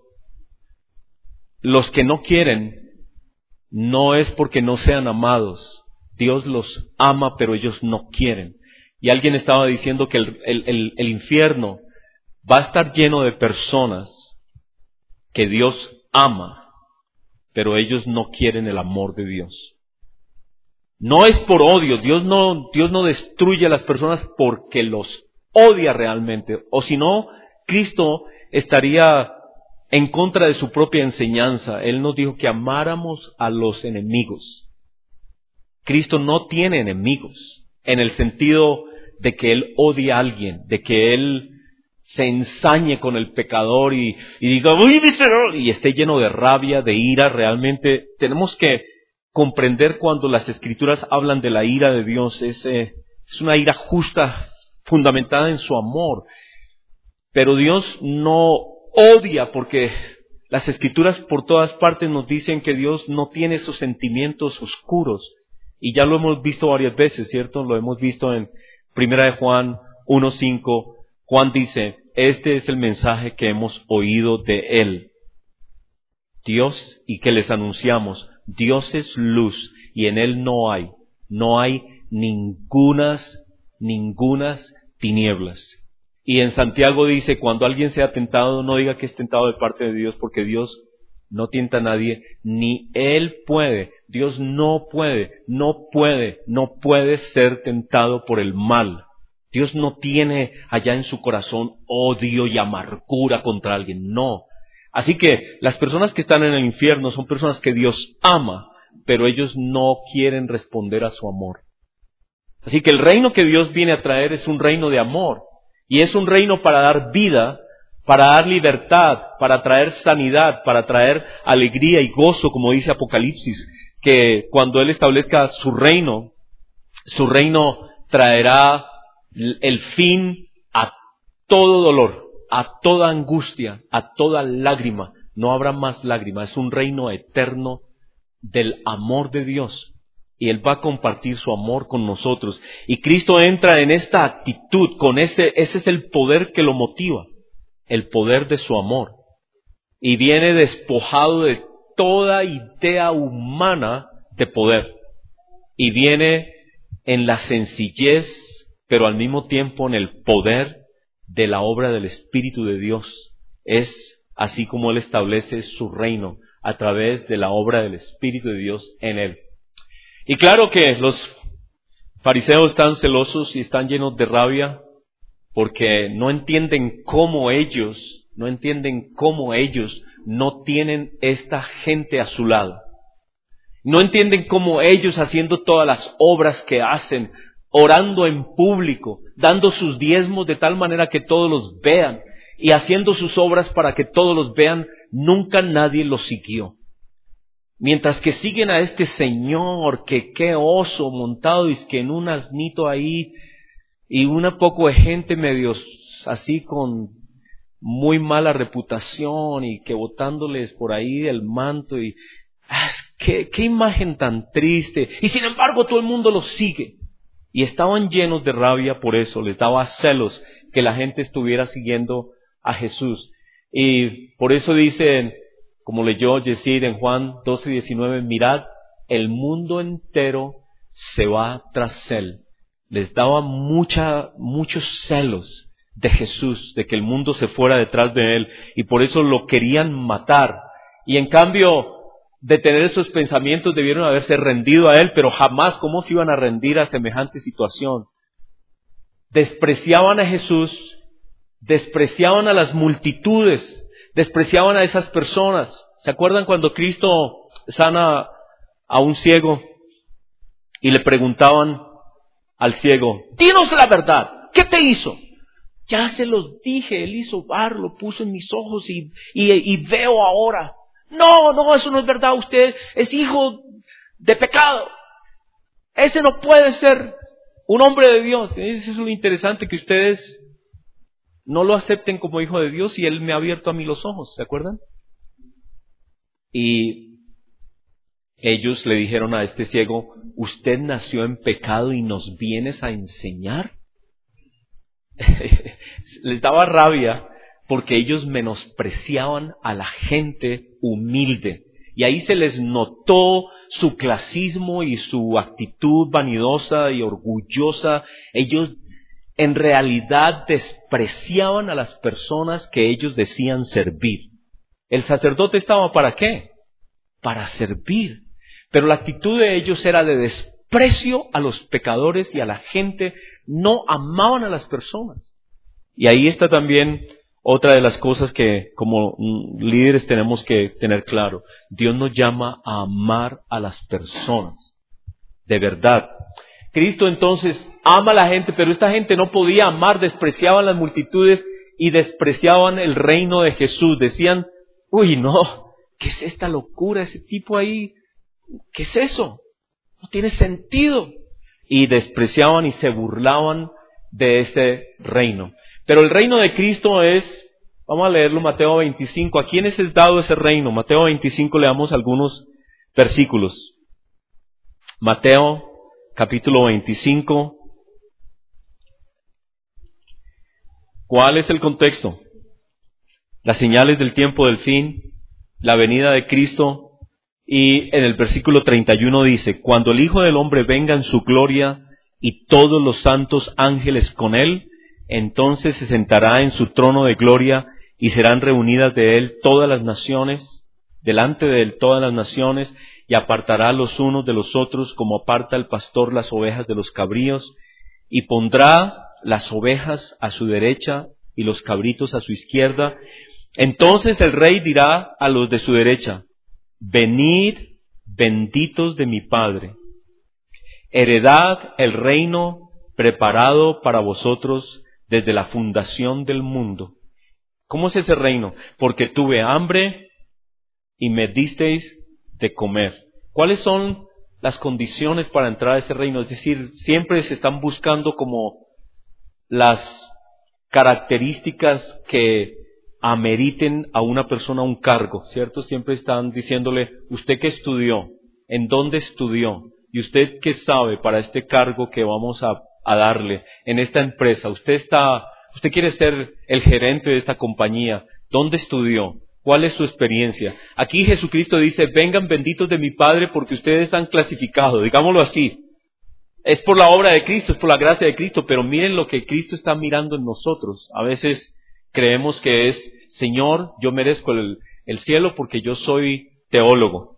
los que no quieren no es porque no sean amados. Dios los ama, pero ellos no quieren. Y alguien estaba diciendo que el, el, el, el infierno va a estar lleno de personas que Dios ama, pero ellos no quieren el amor de Dios. No es por odio. Dios no, Dios no destruye a las personas porque los odia realmente. O si no, Cristo estaría en contra de su propia enseñanza. Él nos dijo que amáramos a los enemigos. Cristo no tiene enemigos, en el sentido de que Él odia a alguien, de que Él se ensañe con el pecador y, y diga, uy, miserable, y esté lleno de rabia, de ira. Realmente tenemos que comprender cuando las Escrituras hablan de la ira de Dios. Es, eh, es una ira justa, fundamentada en su amor. Pero Dios no odia, porque las Escrituras por todas partes nos dicen que Dios no tiene esos sentimientos oscuros. Y ya lo hemos visto varias veces, ¿cierto? Lo hemos visto en Primera de Juan uno cinco. Juan dice, este es el mensaje que hemos oído de Él, Dios, y que les anunciamos. Dios es luz y en Él no hay, no hay ningunas, ningunas tinieblas. Y en Santiago dice, cuando alguien sea tentado, no diga que es tentado de parte de Dios, porque Dios no tienta a nadie, ni Él puede. Dios no puede, no puede, no puede ser tentado por el mal. Dios no tiene allá en su corazón odio y amargura contra alguien, no. Así que las personas que están en el infierno son personas que Dios ama, pero ellos no quieren responder a su amor. Así que el reino que Dios viene a traer es un reino de amor. Y es un reino para dar vida, para dar libertad, para traer sanidad, para traer alegría y gozo, como dice Apocalipsis, que cuando Él establezca su reino, su reino traerá el fin a todo dolor, a toda angustia, a toda lágrima. No habrá más lágrima, es un reino eterno del amor de Dios. Y Él va a compartir su amor con nosotros. Y Cristo entra en esta actitud, con ese, ese es el poder que lo motiva, el poder de su amor. Y viene despojado de toda idea humana de poder. Y viene en la sencillez, pero al mismo tiempo en el poder de la obra del Espíritu de Dios. Es así como Él establece su reino, a través de la obra del Espíritu de Dios en Él. Y claro que los fariseos están celosos y están llenos de rabia porque no entienden cómo ellos, no entienden cómo ellos no tienen esta gente a su lado. No entienden cómo ellos, haciendo todas las obras que hacen, orando en público, dando sus diezmos de tal manera que todos los vean y haciendo sus obras para que todos los vean, nunca nadie los siguió. Mientras que siguen a este señor, que qué oso, montado y que en un asnito ahí, y una poco de gente medio así con muy mala reputación, y que botándoles por ahí el manto, y ah, qué, qué imagen tan triste, y sin embargo todo el mundo los sigue. Y estaban llenos de rabia por eso, les daba celos que la gente estuviera siguiendo a Jesús. Y por eso dicen, como leyó Yesid en Juan doce diecinueve, mirad, el mundo entero se va tras él. Les daba mucha, muchos celos de Jesús, de que el mundo se fuera detrás de él, y por eso lo querían matar. Y en cambio de tener esos pensamientos debieron haberse rendido a él, pero jamás, ¿cómo se iban a rendir a semejante situación? Despreciaban a Jesús, despreciaban a las multitudes, despreciaban a esas personas. ¿Se acuerdan cuando Cristo sana a un ciego y le preguntaban al ciego, dinos la verdad, ¿qué te hizo? Ya se los dije, él hizo barro, lo puso en mis ojos y, y, y veo ahora. No, no, eso no es verdad, usted es hijo de pecado. Ese no puede ser un hombre de Dios. Eso es lo interesante, que ustedes no lo acepten como hijo de Dios, y Él me ha abierto a mí los ojos, ¿se acuerdan? Y ellos le dijeron a este ciego, ¿usted nació en pecado y nos vienes a enseñar? Les daba rabia porque ellos menospreciaban a la gente humilde. Y ahí se les notó su clasismo y su actitud vanidosa y orgullosa. Ellos en realidad despreciaban a las personas que ellos decían servir. El sacerdote estaba ¿para qué? Para servir. Pero la actitud de ellos era de desprecio a los pecadores y a la gente. No amaban a las personas. Y ahí está también otra de las cosas que como líderes tenemos que tener claro. Dios nos llama a amar a las personas. De verdad. Cristo entonces ama a la gente, pero esta gente no podía amar, despreciaban las multitudes y despreciaban el reino de Jesús. Decían, uy, no, ¿qué es esta locura? Ese tipo ahí, ¿qué es eso? No tiene sentido. Y despreciaban y se burlaban de ese reino. Pero el reino de Cristo es, vamos a leerlo, Mateo veinticinco. ¿A quiénes es dado ese reino? Mateo veinticinco, leamos algunos versículos. Mateo capítulo veinticinco. ¿Cuál es el contexto? Las señales del tiempo del fin, la venida de Cristo. Y en el versículo treinta y uno dice, cuando el Hijo del Hombre venga en su gloria y todos los santos ángeles con él, entonces se sentará en su trono de gloria y serán reunidas de él todas las naciones, delante de él todas las naciones, y apartará los unos de los otros como aparta el pastor las ovejas de los cabríos, y pondrá las ovejas a su derecha y los cabritos a su izquierda. Entonces el rey dirá a los de su derecha, venid, benditos de mi Padre, heredad el reino preparado para vosotros desde la fundación del mundo. ¿Cómo es ese reino? Porque tuve hambre y me disteis de comer. ¿Cuáles son las condiciones para entrar a ese reino? Es decir, siempre se están buscando como las características que ameriten a una persona un cargo, ¿cierto? Siempre están diciéndole, ¿usted qué estudió? ¿En dónde estudió? ¿Y usted qué sabe para este cargo que vamos a, a darle en esta empresa? ¿Usted está, usted quiere ser el gerente de esta compañía? ¿Dónde estudió? ¿Cuál es su experiencia? Aquí Jesucristo dice, vengan benditos de mi Padre porque ustedes han clasificado, digámoslo así. Es por la obra de Cristo, es por la gracia de Cristo, pero miren lo que Cristo está mirando en nosotros. A veces creemos que es, Señor, yo merezco el, el cielo porque yo soy teólogo.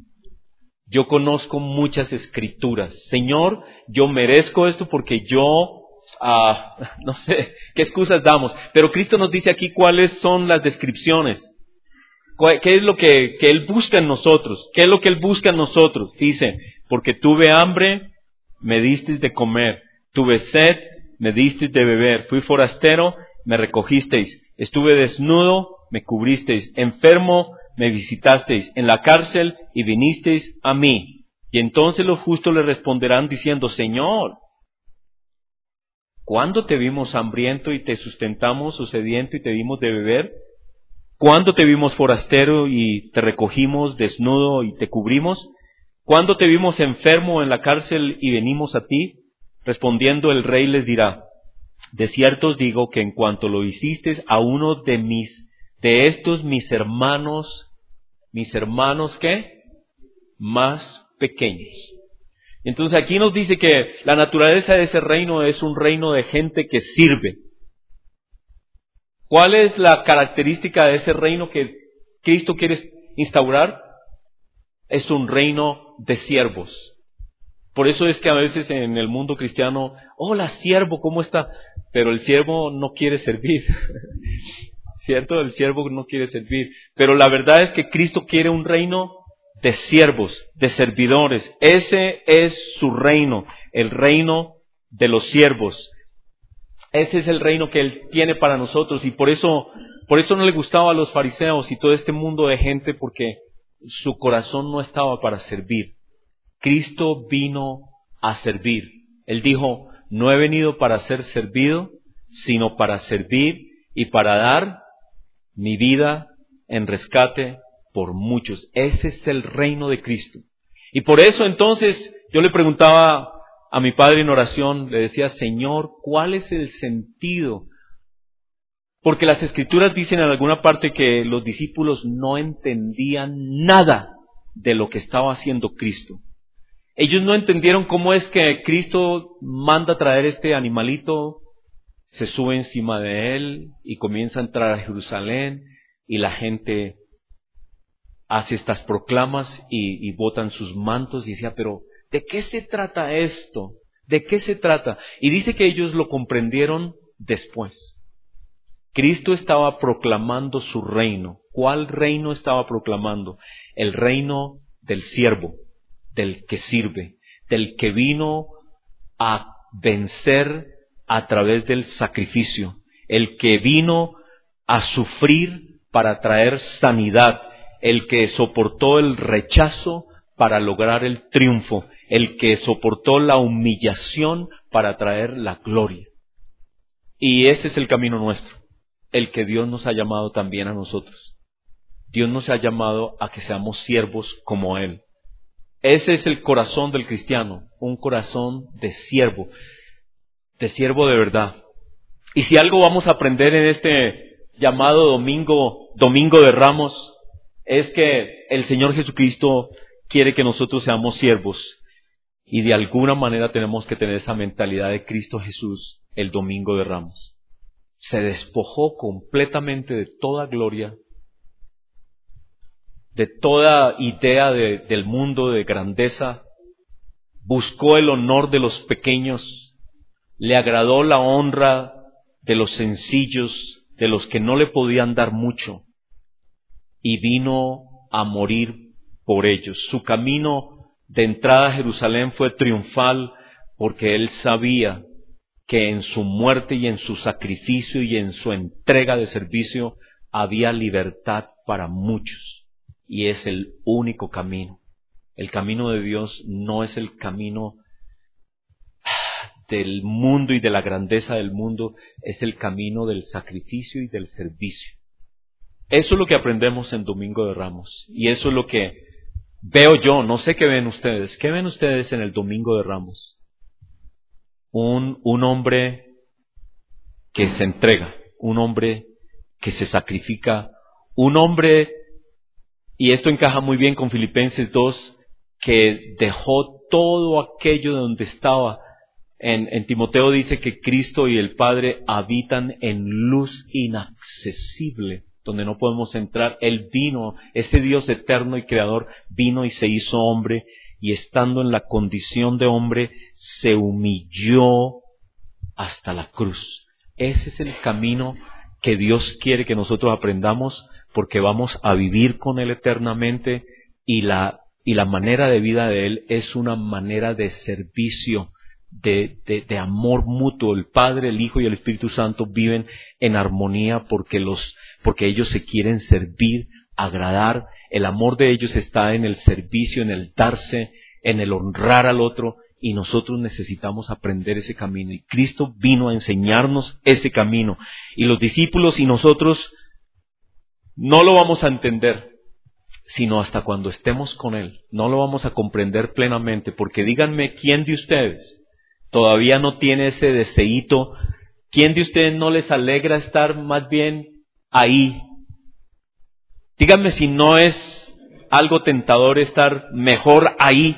Yo conozco muchas escrituras. Señor, yo merezco esto porque yo, ah, no sé, qué excusas damos. Pero Cristo nos dice aquí cuáles son las descripciones. ¿Qué es lo que, que Él busca en nosotros? ¿Qué es lo que Él busca en nosotros? Dice, porque tuve hambre, me disteis de comer, tuve sed, me disteis de beber, fui forastero, me recogisteis, estuve desnudo, me cubristeis, enfermo, me visitasteis, en la cárcel y vinisteis a mí. Y entonces los justos le responderán diciendo, Señor, ¿cuándo te vimos hambriento y te sustentamos, o sediento y te dimos de beber? ¿Cuándo te vimos forastero y te recogimos, desnudo y te cubrimos? ¿Cuándo te vimos enfermo en la cárcel y venimos a ti? Respondiendo el rey les dirá, de cierto os digo que en cuanto lo hicisteis a uno de mis, de estos mis hermanos, mis hermanos ¿qué? Más pequeños. Entonces aquí nos dice que la naturaleza de ese reino es un reino de gente que sirve. ¿Cuál es la característica de ese reino que Cristo quiere instaurar? Es un reino de siervos. Por eso es que a veces en el mundo cristiano, hola siervo, ¿cómo está? Pero el siervo no quiere servir. ¿Cierto? El siervo no quiere servir. Pero la verdad es que Cristo quiere un reino de siervos, de servidores. Ese es su reino, el reino de los siervos. Ese es el reino que Él tiene para nosotros. Y por eso, por eso no le gustaba a los fariseos y todo este mundo de gente, porque su corazón no estaba para servir. Cristo vino a servir. Él dijo, no he venido para ser servido, sino para servir y para dar mi vida en rescate por muchos. Ese es el reino de Cristo. Y por eso entonces yo le preguntaba a mi padre en oración, le decía, Señor, ¿cuál es el sentido? Porque las Escrituras dicen en alguna parte que los discípulos no entendían nada de lo que estaba haciendo Cristo. Ellos no entendieron cómo es que Cristo manda traer este animalito, se sube encima de él y comienza a entrar a Jerusalén y la gente hace estas proclamas y, y botan sus mantos y decía, pero ¿de qué se trata esto? ¿De qué se trata? Y dice que ellos lo comprendieron después. Cristo estaba proclamando su reino. ¿Cuál reino estaba proclamando? El reino del siervo, del que sirve, del que vino a vencer a través del sacrificio, el que vino a sufrir para traer sanidad, el que soportó el rechazo para lograr el triunfo, el que soportó la humillación para traer la gloria. Y ese es el camino nuestro, el que Dios nos ha llamado también a nosotros. Dios nos ha llamado a que seamos siervos como Él. Ese es el corazón del cristiano, un corazón de siervo, de siervo de verdad. Y si algo vamos a aprender en este llamado domingo, domingo de Ramos, es que el Señor Jesucristo quiere que nosotros seamos siervos. Y de alguna manera tenemos que tener esa mentalidad de Cristo Jesús el domingo de Ramos. Se despojó completamente de toda gloria, de toda idea de, del mundo, de grandeza. Buscó el honor de los pequeños, le agradó la honra de los sencillos, de los que no le podían dar mucho, y vino a morir por ellos. Su camino de entrada a Jerusalén fue triunfal porque Él sabía que en su muerte y en su sacrificio y en su entrega de servicio había libertad para muchos. Y es el único camino. El camino de Dios no es el camino del mundo y de la grandeza del mundo, es el camino del sacrificio y del servicio. Eso es lo que aprendemos en Domingo de Ramos. Y eso es lo que veo yo. No sé qué ven ustedes. ¿Qué ven ustedes en el Domingo de Ramos? Un, un hombre que se entrega, un hombre que se sacrifica, un hombre, y esto encaja muy bien con Filipenses dos, que dejó todo aquello de donde estaba. En, en Timoteo dice que Cristo y el Padre habitan en luz inaccesible, donde no podemos entrar. Él vino, ese Dios eterno y creador, vino y se hizo hombre, y estando en la condición de hombre, se humilló hasta la cruz. Ese es el camino que Dios quiere que nosotros aprendamos, porque vamos a vivir con Él eternamente, y la, y la manera de vida de Él es una manera de servicio, de, de, de amor mutuo. El Padre, el Hijo y el Espíritu Santo viven en armonía porque, los, porque ellos se quieren servir, agradar. El amor de ellos está en el servicio, en el darse, en el honrar al otro, y nosotros necesitamos aprender ese camino. Y Cristo vino a enseñarnos ese camino. Y los discípulos y nosotros no lo vamos a entender, sino hasta cuando estemos con Él. No lo vamos a comprender plenamente, porque díganme, ¿quién de ustedes todavía no tiene ese deseíto? ¿Quién de ustedes no les alegra estar más bien ahí? Díganme si no es algo tentador estar mejor ahí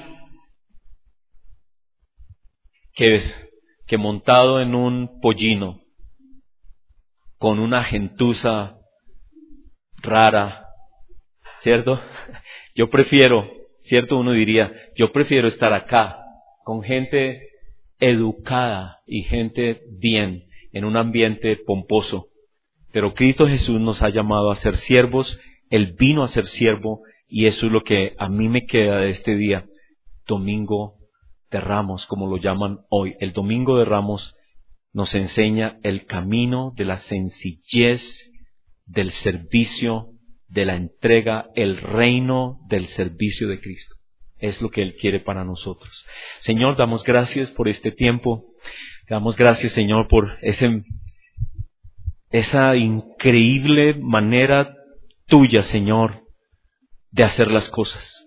que, que montado en un pollino con una gentuza rara, ¿cierto? Yo prefiero, ¿cierto? Uno diría, yo prefiero estar acá con gente educada y gente bien, en un ambiente pomposo. Pero Cristo Jesús nos ha llamado a ser siervos. Él vino a ser siervo, y eso es lo que a mí me queda de este día, Domingo de Ramos, como lo llaman hoy. El Domingo de Ramos nos enseña el camino de la sencillez, del servicio, de la entrega, el reino del servicio de Cristo. Es lo que Él quiere para nosotros. Señor, damos gracias por este tiempo. Damos gracias, Señor, por ese, esa increíble manera tuya, Señor, de hacer las cosas.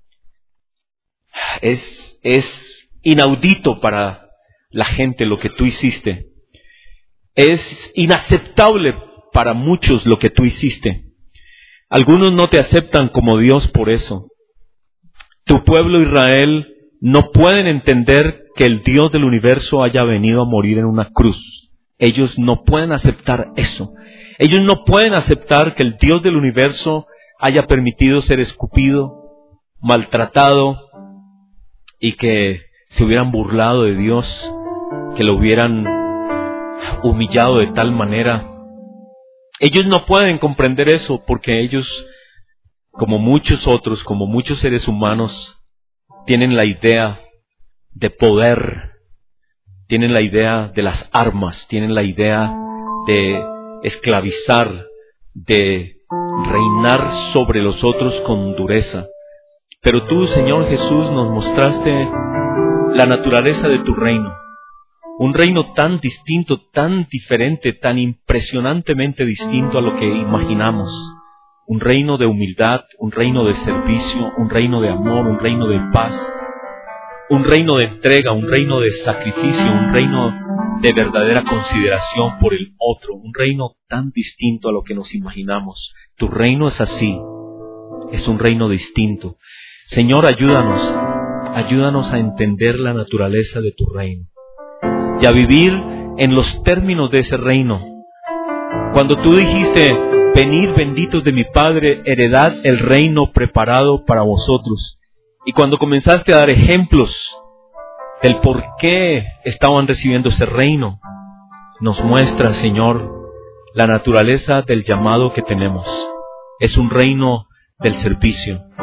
Es, es inaudito para la gente lo que tú hiciste. Es inaceptable para muchos lo que tú hiciste. Algunos no te aceptan como Dios por eso. Tu pueblo Israel no pueden entender que el Dios del universo haya venido a morir en una cruz. Ellos no pueden aceptar eso. Ellos no pueden aceptar que el Dios del universo haya permitido ser escupido, maltratado, y que se hubieran burlado de Dios, que lo hubieran humillado de tal manera. Ellos no pueden comprender eso porque ellos, como muchos otros, como muchos seres humanos, tienen la idea de poder, tienen la idea de las armas, tienen la idea de esclavizar, de reinar sobre los otros con dureza. Pero tú, Señor Jesús, nos mostraste la naturaleza de tu reino. Un reino tan distinto, tan diferente, tan impresionantemente distinto a lo que imaginamos. Un reino de humildad, un reino de servicio, un reino de amor, un reino de paz, un reino de entrega, un reino de sacrificio, un reino de verdadera consideración por el otro, un reino tan distinto a lo que nos imaginamos. Tu reino es así, es un reino distinto. Señor, ayúdanos, ayúdanos a entender la naturaleza de tu reino y a vivir en los términos de ese reino. Cuando tú dijiste, venid benditos de mi Padre, heredad el reino preparado para vosotros. Y cuando comenzaste a dar ejemplos del por qué estaban recibiendo ese reino, nos muestra, Señor, la naturaleza del llamado que tenemos. Es un reino del servicio,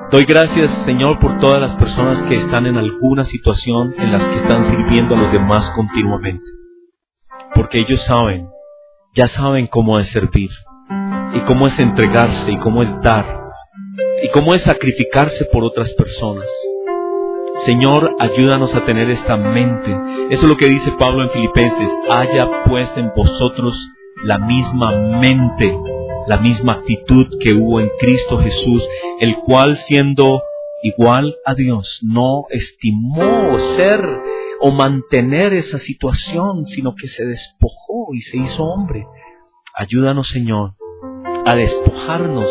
Doy gracias, Señor, por todas las personas que están en alguna situación en las que están sirviendo a los demás continuamente. Porque ellos saben, ya saben cómo es servir, y cómo es entregarse, y cómo es dar, y cómo es sacrificarse por otras personas. Señor, ayúdanos a tener esta mente. Eso es lo que dice Pablo en Filipenses. Haya pues en vosotros la misma mente, la misma actitud que hubo en Cristo Jesús, el cual siendo igual a Dios, no estimó ser o mantener esa situación, sino que se despojó y se hizo hombre. Ayúdanos, Señor, a despojarnos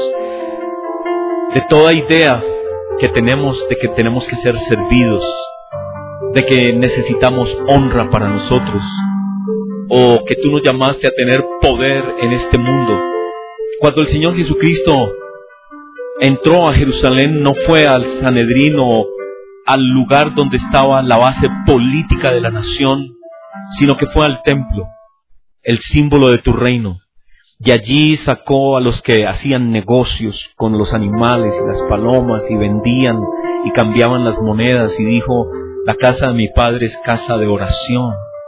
de toda idea que tenemos de que tenemos que ser servidos, de que necesitamos honra para nosotros, o que tú nos llamaste a tener poder en este mundo. Cuando el Señor Jesucristo entró a Jerusalén, no fue al Sanedrín o al lugar donde estaba la base política de la nación, sino que fue al templo, el símbolo de tu reino. Y allí sacó a los que hacían negocios con los animales y las palomas y vendían y cambiaban las monedas y dijo: la casa de mi padre es casa de oración.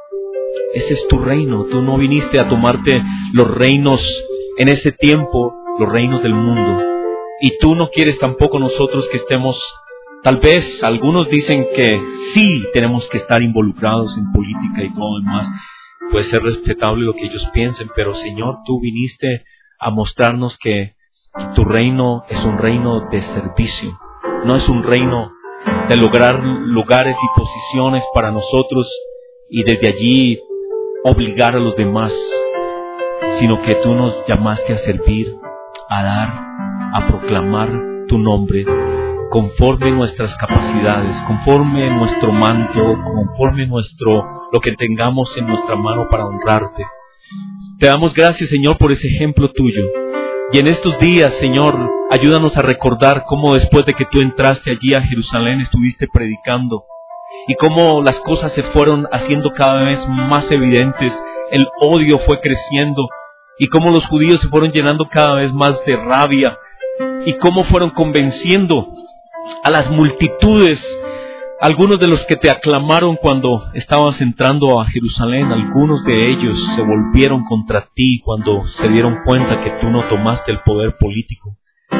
Ese es tu reino. Tú no viniste a tomarte los reinos en ese tiempo, los reinos del mundo. Y tú no quieres tampoco nosotros que estemos, tal vez algunos dicen que sí tenemos que estar involucrados en política y todo lo demás. Puede ser respetable lo que ellos piensen, pero Señor, tú viniste a mostrarnos que tu reino es un reino de servicio, no es un reino de lograr lugares y posiciones para nosotros y desde allí obligar a los demás, sino que tú nos llamaste a servir, a dar, a proclamar tu nombre, conforme nuestras capacidades, conforme nuestro manto, conforme nuestro, lo que tengamos en nuestra mano para honrarte. Te damos gracias, Señor, por ese ejemplo tuyo. Y en estos días, Señor, ayúdanos a recordar cómo después de que tú entraste allí a Jerusalén estuviste predicando y cómo las cosas se fueron haciendo cada vez más evidentes, el odio fue creciendo y cómo los judíos se fueron llenando cada vez más de rabia y cómo fueron convenciendo a las multitudes. Algunos de los que te aclamaron cuando estabas entrando a Jerusalén, algunos de ellos se volvieron contra ti cuando se dieron cuenta que tú no tomaste el poder político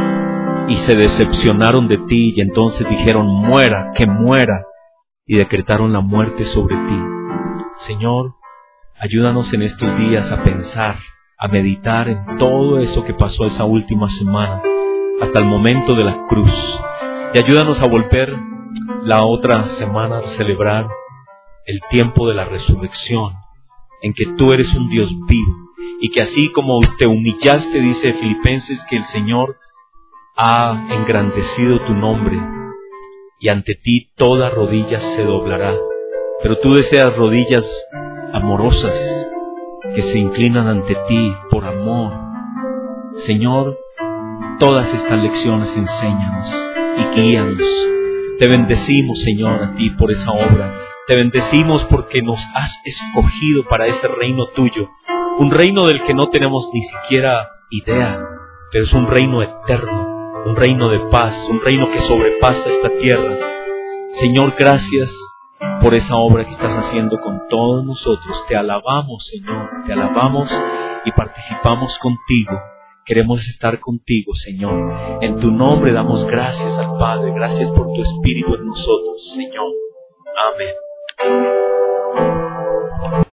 y se decepcionaron de ti y entonces dijeron: muera, que muera, y decretaron la muerte sobre ti. Señor, ayúdanos en estos días a pensar, a meditar en todo eso que pasó esa última semana hasta el momento de la cruz. Y ayúdanos a volver la otra semana a celebrar el tiempo de la resurrección, en que tú eres un Dios vivo, y que así como te humillaste, dice Filipenses, que el Señor ha engrandecido tu nombre, y ante ti toda rodilla se doblará. Pero tú deseas rodillas amorosas, que se inclinan ante ti por amor. Señor, todas estas lecciones enséñanos y guíanos. Te bendecimos, Señor, a ti por esa obra. Te bendecimos porque nos has escogido para ese reino tuyo. Un reino del que no tenemos ni siquiera idea, pero es un reino eterno, un reino de paz, un reino que sobrepasa esta tierra. Señor, gracias por esa obra que estás haciendo con todos nosotros. Te alabamos, Señor, te alabamos y participamos contigo. Queremos estar contigo, Señor. En tu nombre damos gracias al Padre. Gracias por tu Espíritu en nosotros, Señor. Amén.